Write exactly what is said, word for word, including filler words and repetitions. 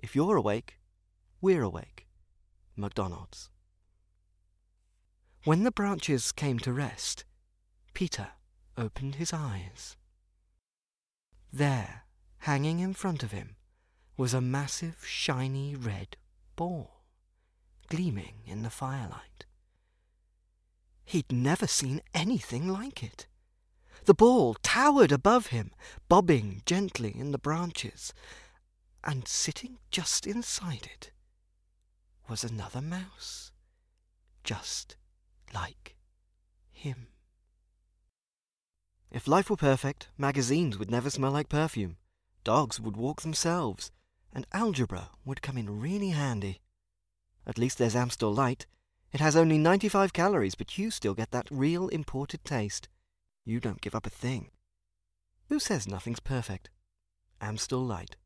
If you're awake, we're awake. McDonald's. When the branches came to rest, Peter opened his eyes. There, hanging in front of him, was a massive, shiny red ball, gleaming in the firelight. He'd never seen anything like it. The ball towered above him, bobbing gently in the branches, and sitting just inside it was another mouse, just like him. If life were perfect, magazines would never smell like perfume, dogs would walk themselves, and algebra would come in really handy. At least there's Amstel Light. It has only ninety-five calories, but you still get that real imported taste. You don't give up a thing. Who says nothing's perfect? Amstel Light.